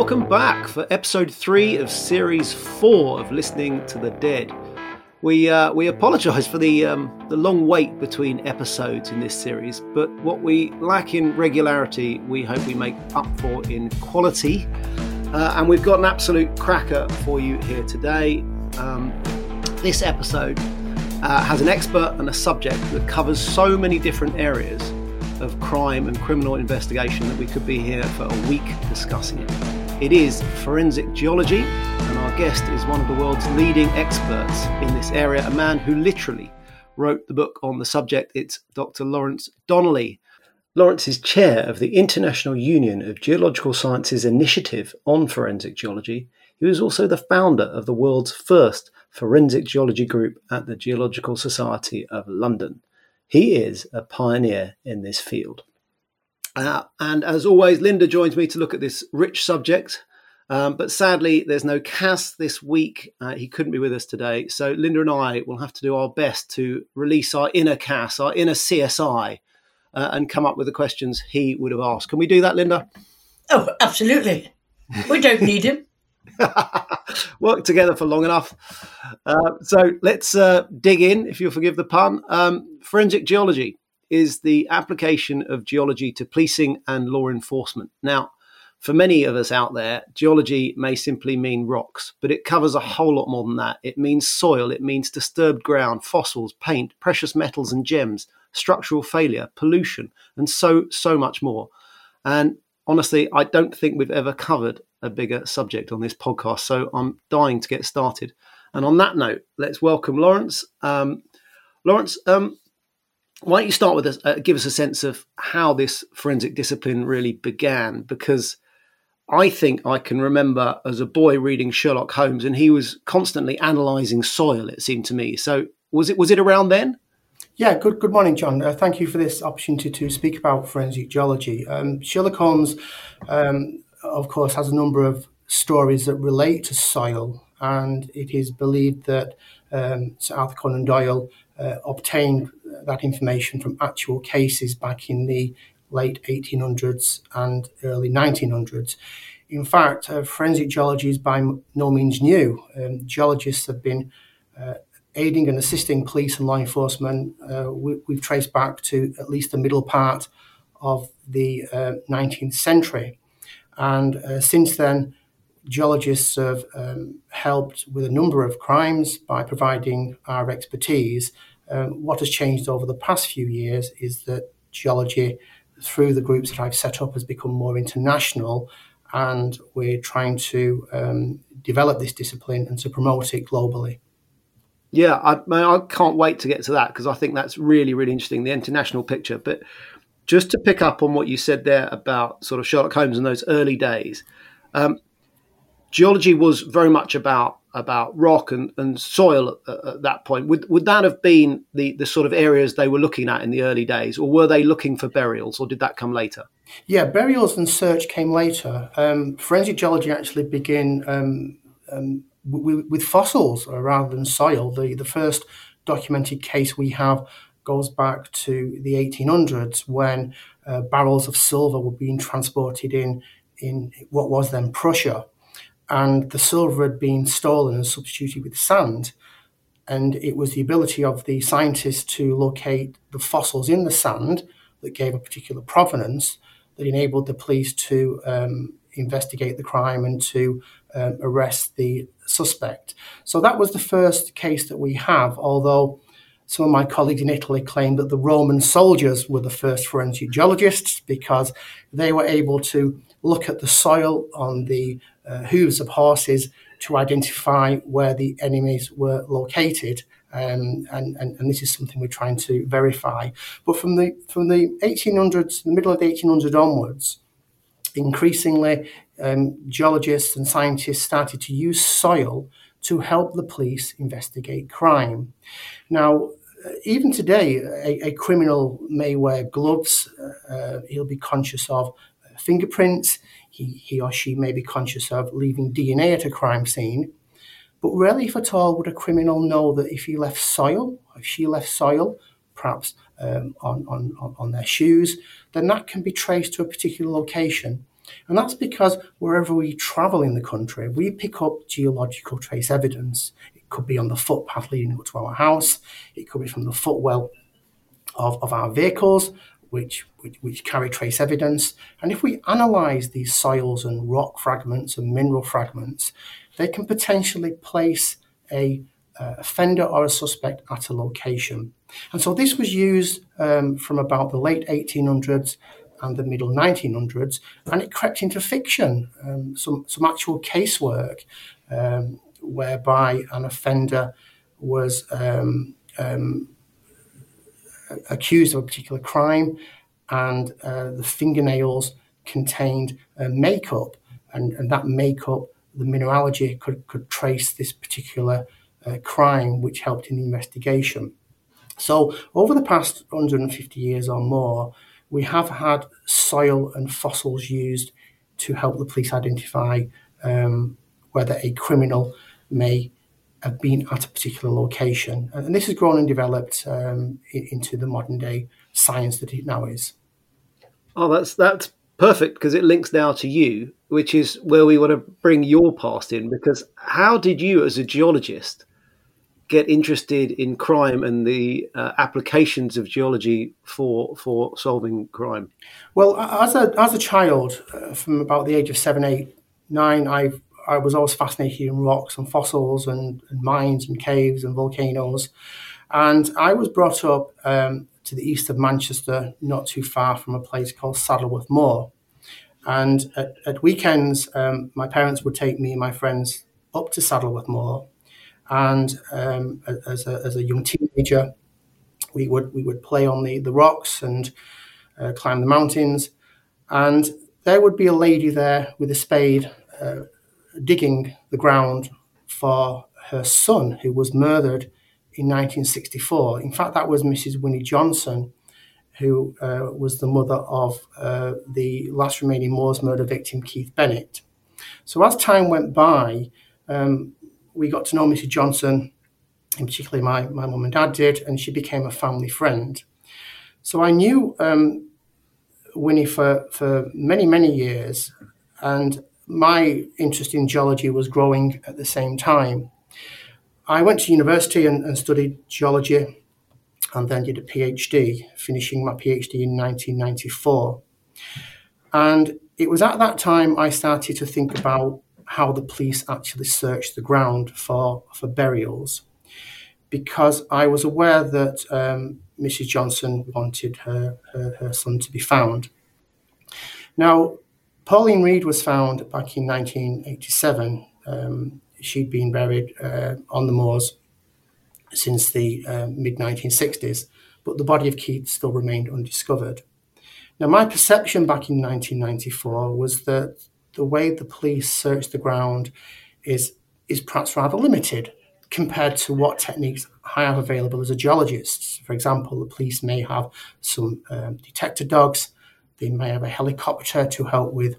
welcome back for episode 3 of series 4 of Listening to the Dead. We apologise for the long wait between episodes in this series, but what we lack in regularity, we hope we make up for in quality. And we've got an absolute cracker for you here today. This episode has an expert and a subject that covers so many different areas of crime and criminal investigation that we could be here for a week discussing it. It is forensic geology, and our guest is one of the world's leading experts in this area, a man who literally wrote the book on the subject. It's Dr. Lawrence Donnelly. Lawrence is chair of the International Union of Geological Sciences Initiative on Forensic Geology. He was also the founder of the world's first forensic geology group at the Geological Society of London. He is a pioneer in this field. And as always, Linda joins me to look at this rich subject. But sadly, there's no Cass this week. He couldn't be with us today. So Linda and I will have to do our best to release our inner Cass, our inner CSI, and come up with the questions he would have asked. Can we do that, Linda? Oh, absolutely. We don't need him. Worked together for long enough. So let's dig in, if you'll forgive the pun. Forensic geology is the application of geology to policing and law enforcement. Now, for many of us out there, geology may simply mean rocks, but it covers a whole lot more than that. It means soil, it means disturbed ground, fossils, paint, precious metals and gems, structural failure, pollution, and so much more. And honestly, I don't think we've ever covered a bigger subject on this podcast, so I'm dying to get started. And on that note, let's welcome Lawrence. Lawrence, why don't you start with us, give us a sense of how this forensic discipline really began? Because I think I can remember as a boy reading Sherlock Holmes, and he was constantly analysing soil, it seemed to me. So was it around then? Yeah, good morning, John. Thank you for this opportunity to speak about forensic geology. Sherlock Holmes, of course, has a number of stories that relate to soil, and it is believed that Sir Arthur Conan Doyle obtained that information from actual cases back in the late 1800s and early 1900s. In fact, forensic geology is by no means new. Geologists have been aiding and assisting police and law enforcement. We've traced back to at least the middle part of the 19th century. And since then, geologists have helped with a number of crimes by providing our expertise. What has changed over the past few years is that geology, through the groups that I've set up, has become more international, and we're trying to develop this discipline and to promote it globally. Yeah, I can't wait to get to that, because I think that's really, really interesting, the international picture. But just to pick up on what you said there about sort of Sherlock Holmes in those early days, geology was very much about rock and soil at that point. Would that have been the sort of areas they were looking at in the early days, or were they looking for burials, or did that come later? Yeah, burials and search came later. Forensic geology actually began with fossils rather than soil. The first documented case we have goes back to the 1800s, when barrels of silver were being transported in what was then Prussia. And the silver had been stolen and substituted with sand. And it was the ability of the scientists to locate the fossils in the sand that gave a particular provenance that enabled the police to investigate the crime and to arrest the suspect. So that was the first case that we have, although some of my colleagues in Italy claim that the Roman soldiers were the first forensic geologists, because they were able to look at the soil on the hooves of horses to identify where the enemies were located, and this is something we're trying to verify. But from the 1800s, the middle of the 1800s onwards, increasingly geologists and scientists started to use soil to help the police investigate crime. Now, even today, a criminal may wear gloves. He'll be conscious of fingerprints. He or she may be conscious of leaving DNA at a crime scene. But rarely, if at all, would a criminal know that if she left soil, perhaps on their shoes, then that can be traced to a particular location. And that's because wherever we travel in the country, we pick up geological trace evidence. It could be on the footpath leading up to our house. It could be from the footwell of our vehicles, which carry trace evidence. And if we analyse these soils and rock fragments and mineral fragments, they can potentially place a offender or a suspect at a location. And so this was used from about the late 1800s and the middle 1900s, and it crept into fiction, some actual casework whereby an offender was accused of a particular crime, and the fingernails contained makeup, and that makeup, the mineralogy could trace this particular crime, which helped in the investigation. So over the past 150 years or more, we have had soil and fossils used to help the police identify whether a criminal may have been at a particular location. And this has grown and developed into the modern day science that it now is. Oh, that's perfect, because it links now to you, which is where we want to bring your past in. Because how did you, as a geologist, get interested in crime and the applications of geology for solving crime? Well, as a child, from about the age of 7, 8, 9, I was always fascinated in rocks and fossils and mines and caves and volcanoes. And I was brought up to the east of Manchester, not too far from a place called Saddleworth Moor. And at weekends, my parents would take me and my friends up to Saddleworth Moor. And as a young teenager, we would play on the rocks and climb the mountains. And there would be a lady there with a spade digging the ground for her son, who was murdered in 1964. In fact, that was Mrs. Winnie Johnson, who was the mother of the last remaining Moors murder victim, Keith Bennett. So as time went by, we got to know Mrs. Johnson, and particularly my mum and dad did, and she became a family friend. So I knew Winnie for many, many years, and my interest in geology was growing at the same time. I went to university and studied geology, and then did a PhD, finishing my PhD in 1994. And it was at that time I started to think about how the police actually searched the ground for burials, because I was aware that Mrs. Johnson wanted her son to be found. Now, Pauline Reed was found back in 1987. She'd been buried on the moors since the mid-1960s, but the body of Keith still remained undiscovered. Now, my perception back in 1994 was that the way the police search the ground is perhaps rather limited compared to what techniques I have available as a geologist. For example, the police may have some detector dogs. They may have a helicopter to help with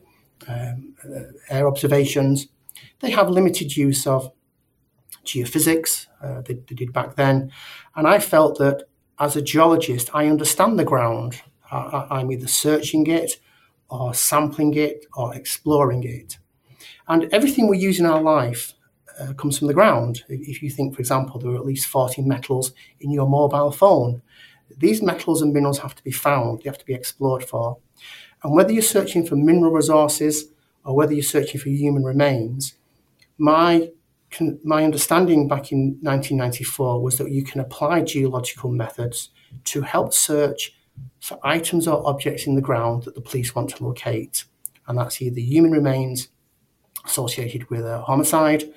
air observations. They have limited use of geophysics, they did back then. And I felt that as a geologist, I understand the ground. I'm either searching it or sampling it or exploring it. And everything we use in our life comes from the ground. If you think, for example, there are at least 40 metals in your mobile phone, these metals and minerals have to be found, they have to be explored for. And whether you're searching for mineral resources or whether you're searching for human remains, my understanding back in 1994 was that you can apply geological methods to help search for items or objects in the ground that the police want to locate. And that's either human remains associated with a homicide,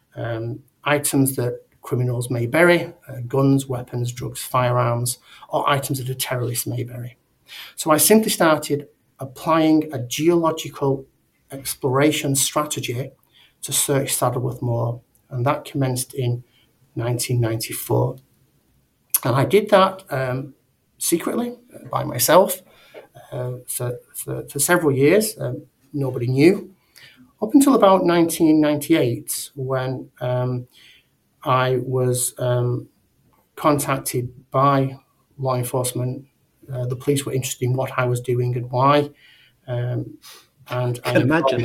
items that criminals may bury, guns, weapons, drugs, firearms, or items that a terrorist may bury. So I simply started applying a geological exploration strategy to search Saddleworth Moor, and that commenced in 1994. And I did that secretly by myself for several years. Nobody knew. Up until about 1998, when I was contacted by law enforcement. The police were interested in what I was doing and why. and Can imagine.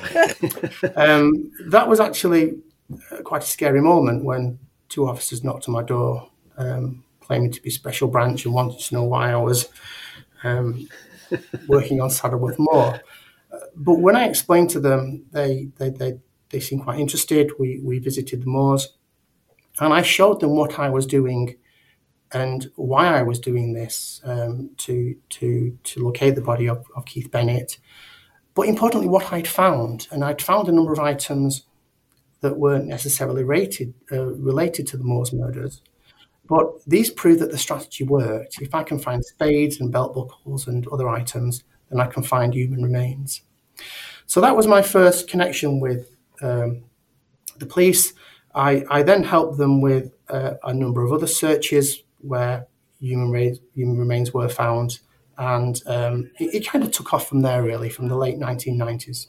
That was actually quite a scary moment when two officers knocked on my door, claiming to be Special Branch and wanted to know why I was working on Saddleworth Moor. But when I explained to them, they seemed quite interested. We visited the moors, and I showed them what I was doing and why I was doing this, to locate the body of Keith Bennett. But importantly, what I'd found, and I'd found a number of items that weren't necessarily related to the Moors murders. But these prove that the strategy worked. If I can find spades and belt buckles and other items, then I can find human remains. So that was my first connection with the police. I then helped them with a number of other searches where human remains were found. And it kind of took off from there, really, from the late 1990s.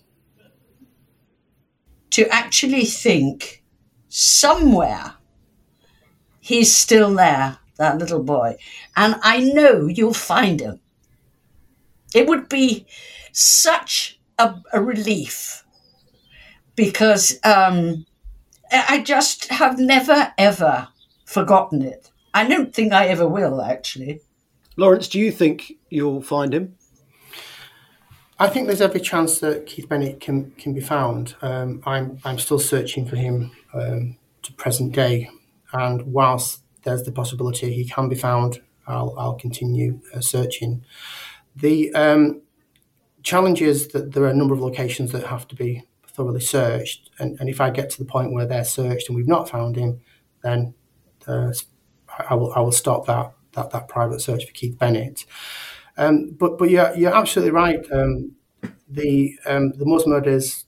To actually think somewhere he's still there, that little boy, and I know you'll find him. It would be such a relief, because I just have never, ever forgotten it. I don't think I ever will, actually. Lawrence, do you think you'll find him? I think there's every chance that Keith Bennett can be found. I'm still searching for him to present day, and whilst there's the possibility he can be found, I'll continue searching. The challenge is that there are a number of locations that have to be thoroughly searched, and if I get to the point where they're searched and we've not found him, then I will stop that private search for Keith Bennett. But you're absolutely right. The Moors murders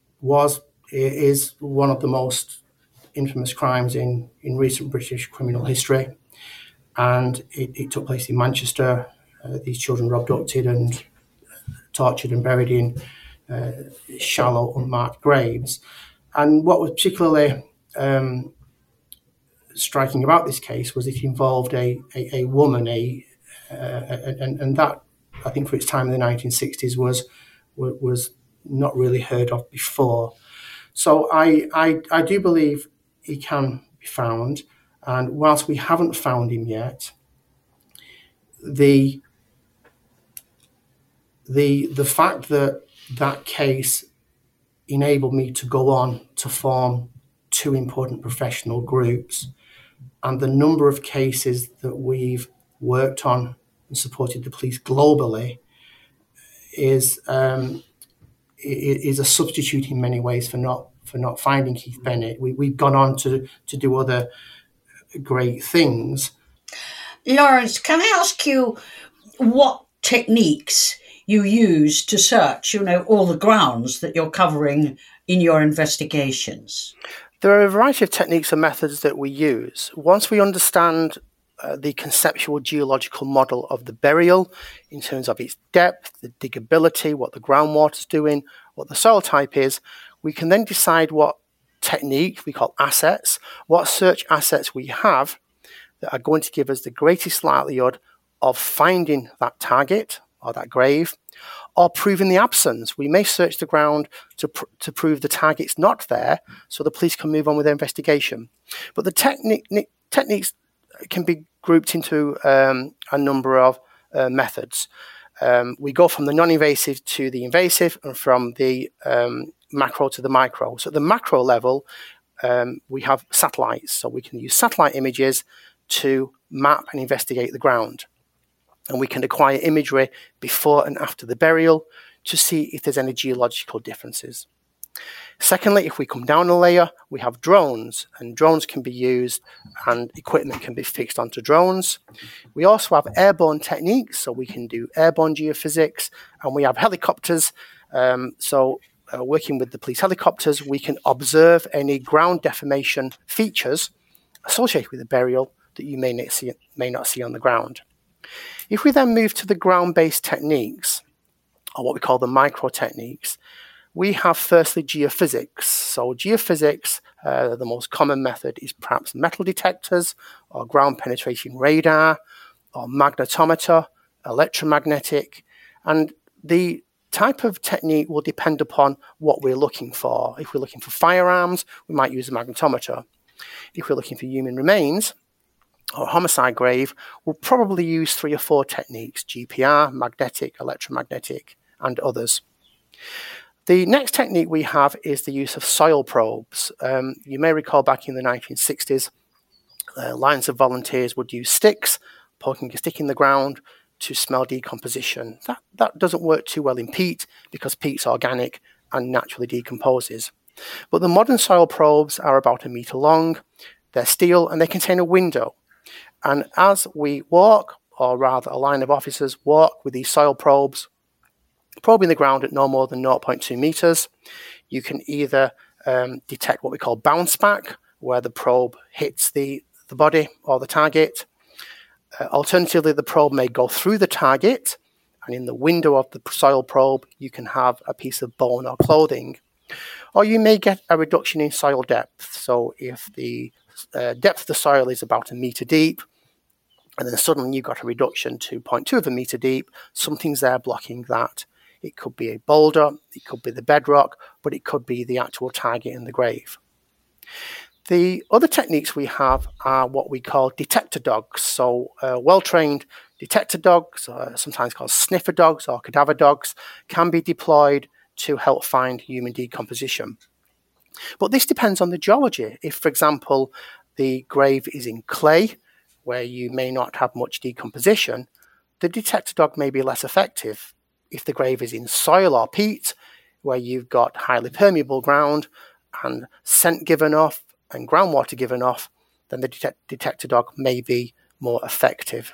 is one of the most infamous crimes in recent British criminal history, and it took place in Manchester. These children were abducted and tortured and buried in shallow, unmarked graves. And what was particularly striking about this case was it involved a woman, and that, I think, for its time in the 1960s was not really heard of before. So I do believe he can be found, and whilst we haven't found him yet, the fact that case enabled me to go on to form two important professional groups, and the number of cases that we've worked on and supported the police globally is a substitute in many ways for not finding Keith Bennett. We've gone on to do other great things. Lawrence, can I ask you what techniques you use to search, all the grounds that you're covering in your investigations? There are a variety of techniques and methods that we use. Once we understand the conceptual geological model of the burial in terms of its depth, the diggability, what the groundwater's doing, what the soil type is, we can then decide what technique we call assets, what search assets we have that are going to give us the greatest likelihood of finding that target or that grave, or proving the absence. We may search the ground to prove the target's not there, so the police can move on with their investigation. But the techniques can be grouped into a number of methods. We go from the non-invasive to the invasive, and from the macro to the micro. So at the macro level, we have satellites. So we can use satellite images to map and investigate the ground. And we can acquire imagery before and after the burial to see if there's any geological differences. Secondly, if we come down a layer, we have drones, and drones can be used and equipment can be fixed onto drones. We also have airborne techniques, so we can do airborne geophysics, and we have helicopters. Working with the police helicopters, we can observe any ground deformation features associated with the burial that you may not see on the ground. If we then move to the ground-based techniques, or what we call the micro techniques, we have firstly geophysics. So geophysics, the most common method is perhaps metal detectors, or ground penetration radar, or magnetometer, electromagnetic. And the type of technique will depend upon what we're looking for. If we're looking for firearms, we might use a magnetometer. If we're looking for human remains or homicide grave, we'll probably use 3 or 4 techniques: GPR, magnetic, electromagnetic, and others. The next technique we have is the use of soil probes. You may recall back in the 1960s, lines of volunteers would use sticks, poking a stick in the ground to smell decomposition. That doesn't work too well in peat because peat's organic and naturally decomposes. But the modern soil probes are about 1 meter long, they're steel, and they contain a window. And as we walk, or rather a line of officers walk with these soil probes, probing the ground at no more than 0.2 meters, you can either detect what we call bounce back, where the probe hits the body or the target. Alternatively, the probe may go through the target, and in the window of the soil probe, you can have a piece of bone or clothing. Or you may get a reduction in soil depth. So if the depth of the soil is about 1 meter deep, and then suddenly you've got a reduction to 0.2 of a meter deep, something's there blocking that. It could be a boulder, it could be the bedrock, but it could be the actual target in the grave. The other techniques we have are what we call detector dogs. So well-trained detector dogs, sometimes called sniffer dogs or cadaver dogs, can be deployed to help find human decomposition. But this depends on the geology. If, for example, the grave is in clay, where you may not have much decomposition, the detector dog may be less effective. If the grave is in soil or peat, where you've got highly permeable ground and scent given off and groundwater given off, then the detector dog may be more effective.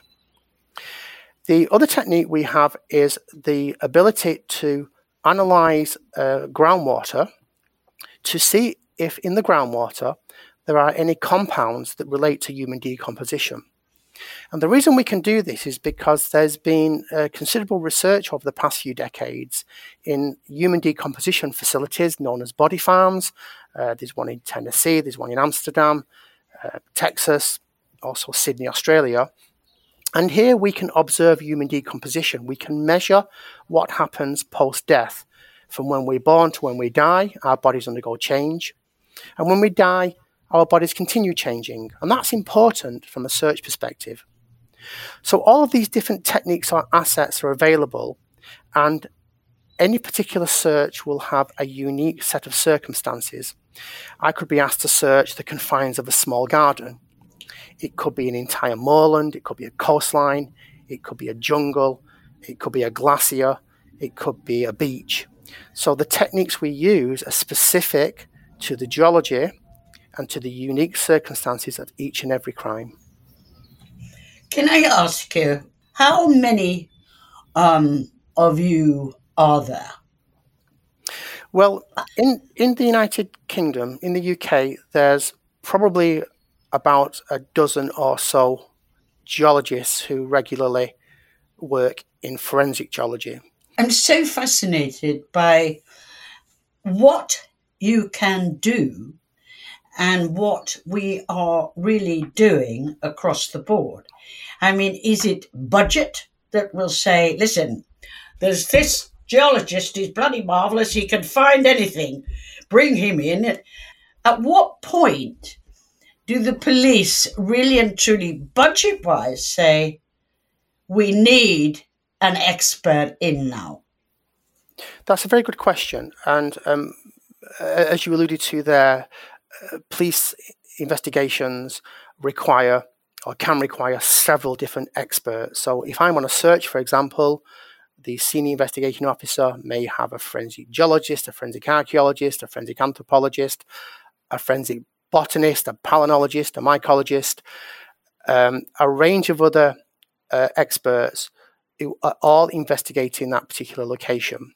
The other technique we have is the ability to analyze groundwater to see if in the groundwater there are any compounds that relate to human decomposition. And the reason we can do this is because there's been considerable research over the past few decades in human decomposition facilities known as body farms. There's one in Tennessee, there's one in Amsterdam, Texas, also Sydney, Australia. And here we can observe human decomposition. We can measure what happens post-death. From when we're born to when we die, our bodies undergo change. And when we die, our bodies continue changing. And that's important from a search perspective. So all of these different techniques or assets are available, and any particular search will have a unique set of circumstances. I could be asked to search the confines of a small garden. It could be an entire moorland, it could be a coastline, it could be a jungle, it could be a glacier, it could be a beach. So the techniques we use are specific to the geology and to the unique circumstances of each and every crime. Can I ask you, how many of you are there? Well, in the United Kingdom, in the UK, there's probably about a dozen or so geologists who regularly work in forensic geology. I'm so fascinated by what you can do and what we are really doing across the board. I mean, is it budget that will say, listen, there's this geologist, he's bloody marvellous, he can find anything, bring him in. At what point do the police really and truly budget-wise say, we need an expert in now? That's a very good question. And as you alluded to there, police investigations require or can require several different experts. So if I'm on a search, for example, the senior investigating officer may have a forensic geologist, a forensic archaeologist, a forensic anthropologist, a forensic botanist, a palynologist, a mycologist, a range of other experts who are all investigating that particular location.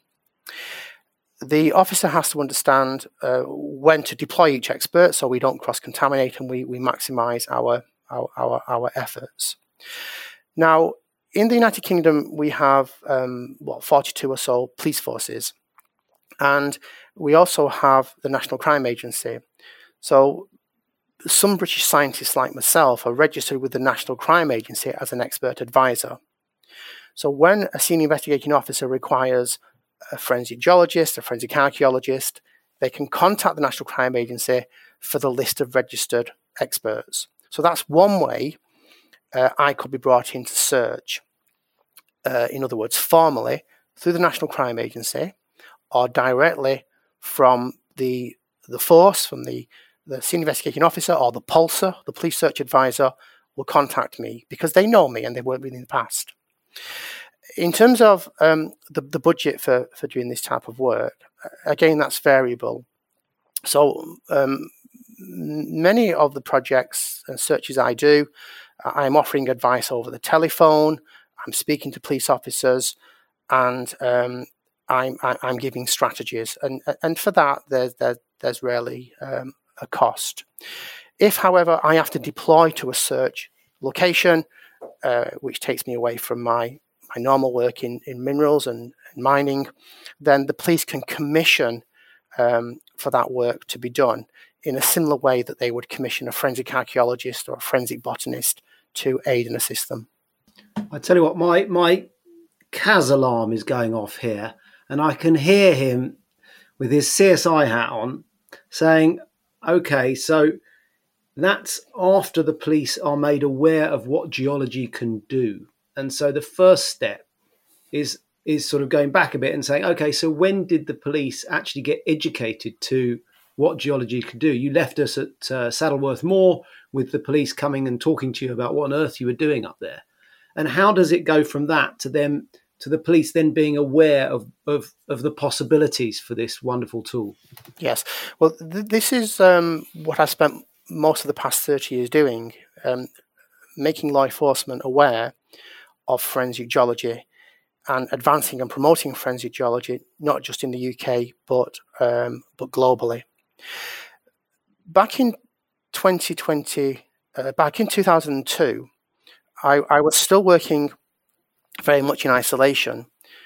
The officer has to understand when to deploy each expert so we don't cross-contaminate and we maximise our efforts. Now, in the United Kingdom, we have 42 or so police forces, and we also have the National Crime Agency. So some British scientists like myself are registered with the National Crime Agency as an expert advisor. So when a senior investigating officer requires a forensic geologist, a forensic archaeologist, they can contact the National Crime Agency for the list of registered experts. So that's one way I could be brought in to search. In other words, formally through the National Crime Agency or directly from the force, from the senior investigating officer or the POLSA, the police search advisor, will contact me because they know me and they've worked with me in the past. In terms of the budget for doing this type of work, again, that's variable. So many of the projects and searches I do, I'm offering advice over the telephone, I'm speaking to police officers, and I'm giving strategies. And for that, there's rarely a cost. If, however, I have to deploy to a search location, which takes me away from my normal work in minerals and mining, then the police can commission for that work to be done in a similar way that they would commission a forensic archaeologist or a forensic botanist to aid and assist them. I tell you what, my CAS alarm is going off here, and I can hear him with his CSI hat on saying, okay, so that's after the police are made aware of what geology can do. And so the first step is sort of going back a bit and saying, okay, so when did the police actually get educated to what geology could do? You left us at Saddleworth Moor with the police coming and talking to you about what on earth you were doing up there. And how does it go from that to the police then being aware of the possibilities for this wonderful tool? Yes. Well, this is what I spent most of the past 30 years doing, making law enforcement aware of forensic geology and advancing and promoting forensic geology, not just in the UK, but globally. Back in 2002, I was still working very much in isolation.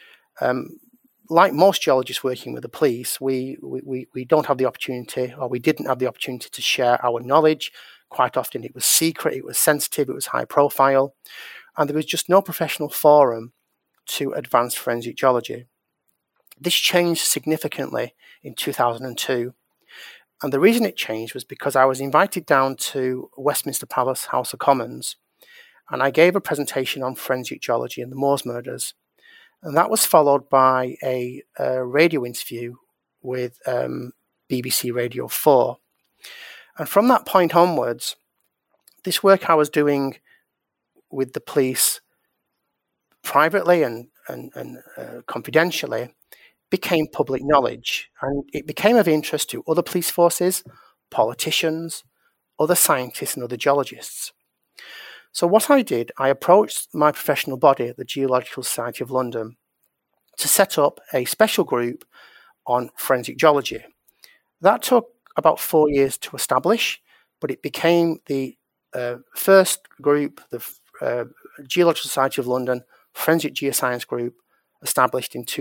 Like most geologists working with the police, we don't have the opportunity, or we didn't have the opportunity to share our knowledge. Quite often it was secret, it was sensitive, it was high profile, and there was just no professional forum to advance forensic geology. This changed significantly in 2002. And the reason it changed was because I was invited down to Westminster Palace, House of Commons, and I gave a presentation on forensic geology and the Moors murders. And that was followed by a radio interview with BBC Radio 4. And from that point onwards, this work I was doing with the police privately and confidentially became public knowledge, and it became of interest to other police forces, politicians, other scientists and other geologists. So what I did, I approached my professional body at the Geological Society of London to set up a special group on forensic geology. That took about 4 years to establish, but it became the first group, the Geological Society of London Forensic Geoscience Group, established in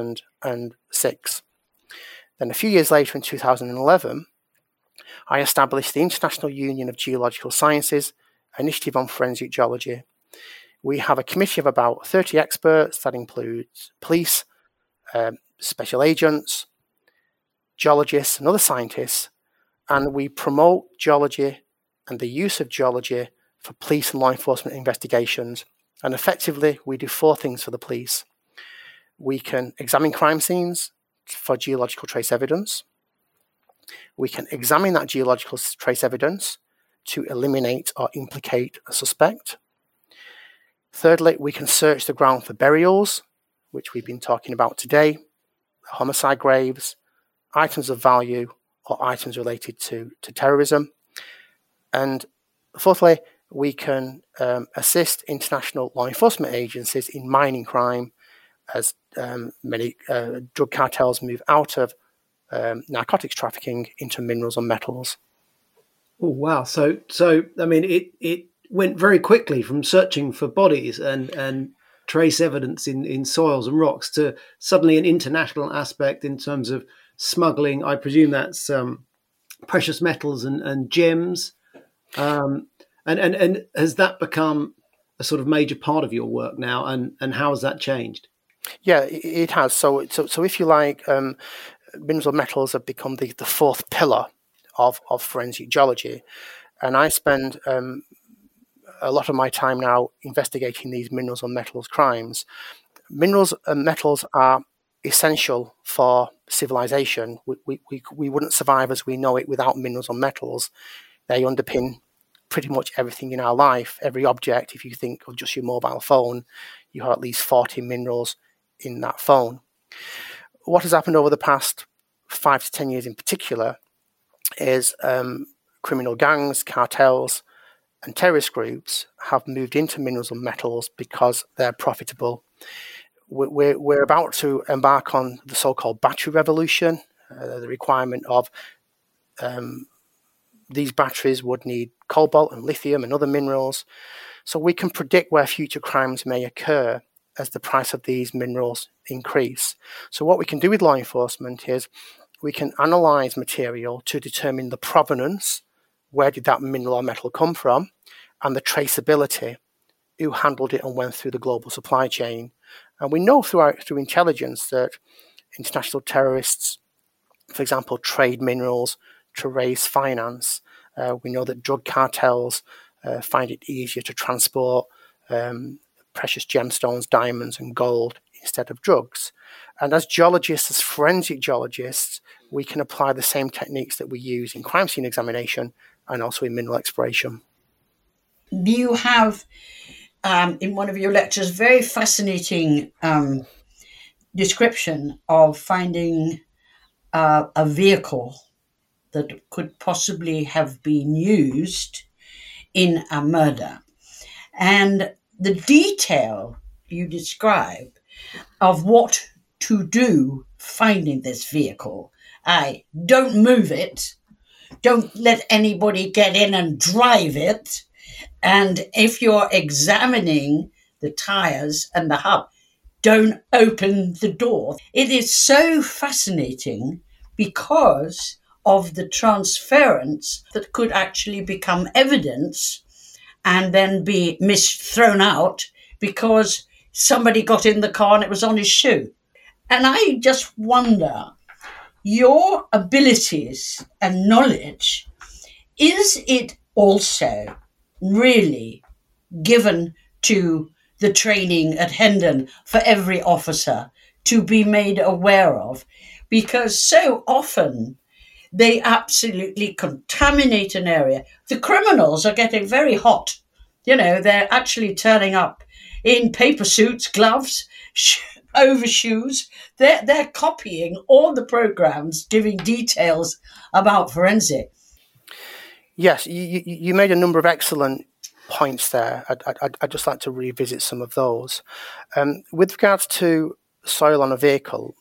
2006. Then a few years later, in 2011, I established the International Union of Geological Sciences Initiative on Forensic Geology. We have a committee of about 30 experts that includes police, special agents, geologists and other scientists, and we promote geology and the use of geology for police and law enforcement investigations. And effectively, we do 4 things for the police. We can examine crime scenes for geological trace evidence. We can examine that geological trace evidence to eliminate or implicate a suspect. Thirdly, we can search the ground for burials, which we've been talking about today, homicide graves, items of value, or items related to terrorism. And fourthly, we can assist international law enforcement agencies in mining crime as many drug cartels move out of narcotics trafficking into minerals and metals. Oh, wow. So I mean, it went very quickly from searching for bodies and trace evidence in soils and rocks to suddenly an international aspect in terms of smuggling. I presume that's precious metals and gems. And has that become a sort of major part of your work now? And how has that changed? Yeah, it has. So if you like, minerals or metals have become the fourth pillar of forensic geology, and I spend a lot of my time now investigating these minerals or metals crimes. Minerals and metals are essential for civilization. We wouldn't survive as we know it without minerals or metals. They underpin pretty much everything in our life. Every object, if you think of just your mobile phone, you have at least 40 minerals in that phone. What has happened over the past 5 to 10 years in particular is criminal gangs, cartels, and terrorist groups have moved into minerals and metals because they're profitable. We're about to embark on the so-called battery revolution, the requirement of these batteries would need cobalt and lithium and other minerals. So we can predict where future crimes may occur as the price of these minerals increase. So what we can do with law enforcement is we can analyze material to determine the provenance, where did that mineral or metal come from, and the traceability, who handled it and went through the global supply chain. And we know through intelligence that international terrorists, for example, trade minerals to raise finance. We know that drug cartels find it easier to transport precious gemstones, diamonds, and gold instead of drugs. And as geologists, as forensic geologists, we can apply the same techniques that we use in crime scene examination and also in mineral exploration. You have, in one of your lectures, very fascinating description of finding a vehicle that could possibly have been used in a murder. And the detail you describe of what to do finding this vehicle. Don't move it. Don't let anybody get in and drive it. And if you're examining the tires and the hub, don't open the door. It is so fascinating because of the transference that could actually become evidence and then be thrown out because somebody got in the car and it was on his shoe. And I just wonder, your abilities and knowledge, is it also really given to the training at Hendon for every officer to be made aware of? Because so often they absolutely contaminate an area. The criminals are getting very hot. They're actually turning up in paper suits, gloves, overshoes. They're copying all the programs, giving details about forensic. Yes, you made a number of excellent points there. I'd just like to revisit some of those. With regards to soil on a vehicle,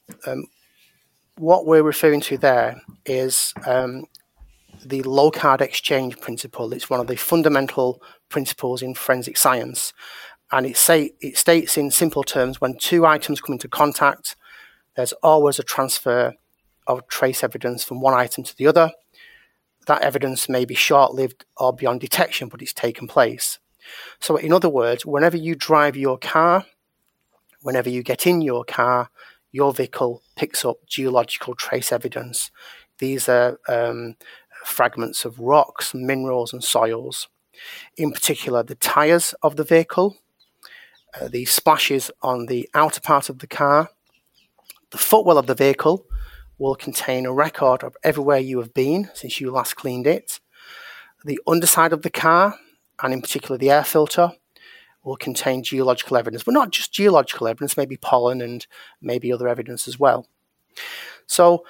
what we're referring to there is the low-card exchange principle. It's one of the fundamental principles in forensic science. And it states in simple terms, when two items come into contact, there's always a transfer of trace evidence from one item to the other. That evidence may be short-lived or beyond detection, but it's taken place. So in other words, whenever you drive your car, whenever you get in your car, your vehicle picks up geological trace evidence. These are fragments of rocks, minerals, and soils. In particular, the tyres of the vehicle, the splashes on the outer part of the car, the footwell of the vehicle will contain a record of everywhere you have been since you last cleaned it. The underside of the car, and in particular the air filter, will contain geological evidence, but not just geological evidence, maybe pollen and maybe other evidence as well. So,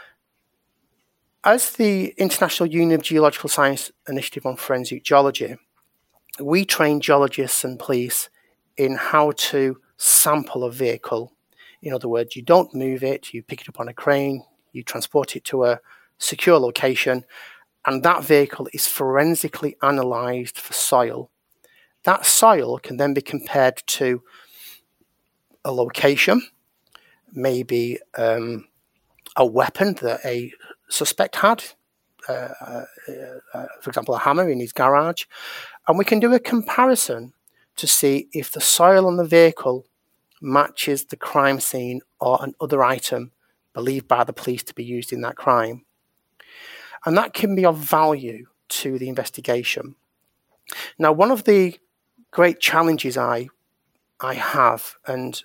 as the International Union of Geological Science Initiative on Forensic Geology, we train geologists and police in how to sample a vehicle. In other words, you don't move it, you pick it up on a crane, you transport it to a secure location, and that vehicle is forensically analysed for soil. That soil can then be compared to a location, maybe a weapon that a suspect had, for example, a hammer in his garage, and we can do a comparison to see if the soil on the vehicle matches the crime scene or an other item believed by the police to be used in that crime. And that can be of value to the investigation. Now, one of the great challenges I have, and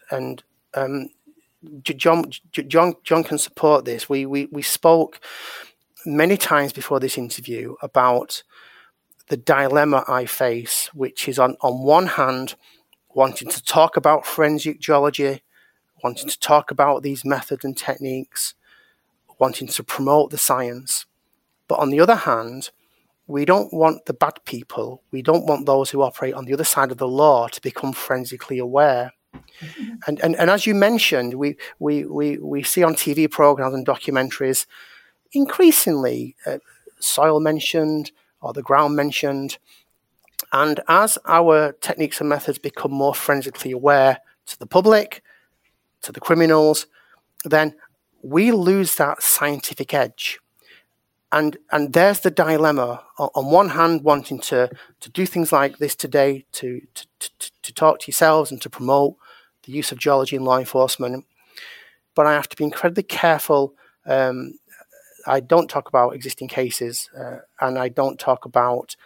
John can support this. We spoke many times before this interview about the dilemma I face, which is on one hand, wanting to talk about forensic geology, wanting to talk about these methods and techniques, wanting to promote the science. But on the other hand, we don't want the bad people, we don't want those who operate on the other side of the law to become forensically aware. And as you mentioned, we see on TV programs and documentaries increasingly soil mentioned or the ground mentioned. And as our techniques and methods become more forensically aware to the public, to the criminals, then we lose that scientific edge. And there's the dilemma. On one hand, wanting to do things like this today, to talk to yourselves and to promote the use of geology in law enforcement. But I have to be incredibly careful. I don't talk about existing cases, and I don't talk about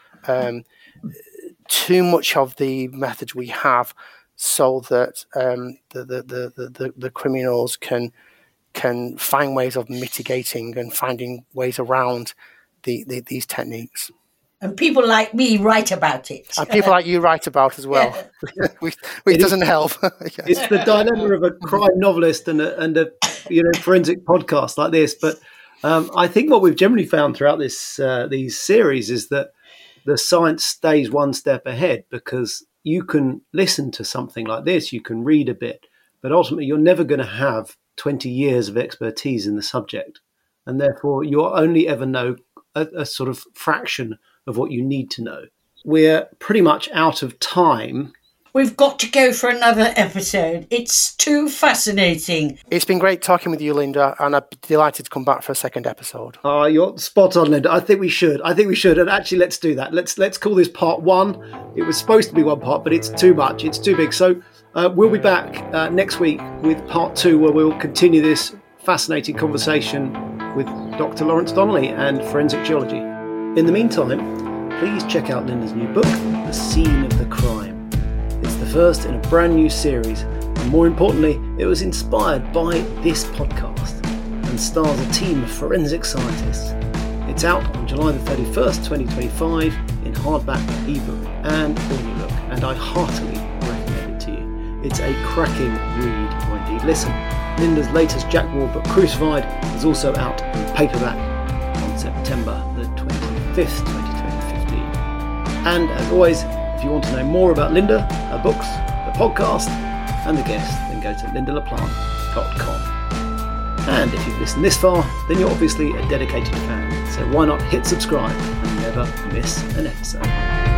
too much of the methods we have, so that the criminals can find ways of mitigating and finding ways around these techniques. And people like me write about it. And people like you write about as well, which doesn't help. It's the dilemma of a crime novelist and a forensic podcast like this. But I think what we've generally found throughout these series is that the science stays one step ahead, because you can listen to something like this, you can read a bit, but ultimately you're never going to have 20 years of expertise in the subject. And therefore you'll only ever know a sort of fraction of what you need to know. We're pretty much out of time. We've got to go for another episode. It's too fascinating. It's been great talking with you, Linda, and I'm delighted to come back for a second episode. You're spot on, Linda. I think we should. And actually, let's do that. Let's call this part 1. It was supposed to be 1 part, but it's too much. It's too big. So we'll be back next week with part 2, where we'll continue this fascinating conversation with Dr. Lawrence Donnelly and forensic geology. In the meantime, please check out Linda's new book, The Scene of the Crime. It's the first in a brand new series, and more importantly, it was inspired by this podcast and stars a team of forensic scientists. It's out on July the 31st, 2025 in hardback, ebook and audiobook, and I heartily recommend it to you. It's a cracking read, or indeed listen. Linda's latest Jack Ward book, Crucified, is also out in paperback on September the 25th, 2015. And as always, if you want to know more about Linda, her books, the podcast, and the guests, then go to lindalaplant.com. And if you've listened this far, then you're obviously a dedicated fan, so why not hit subscribe and never miss an episode.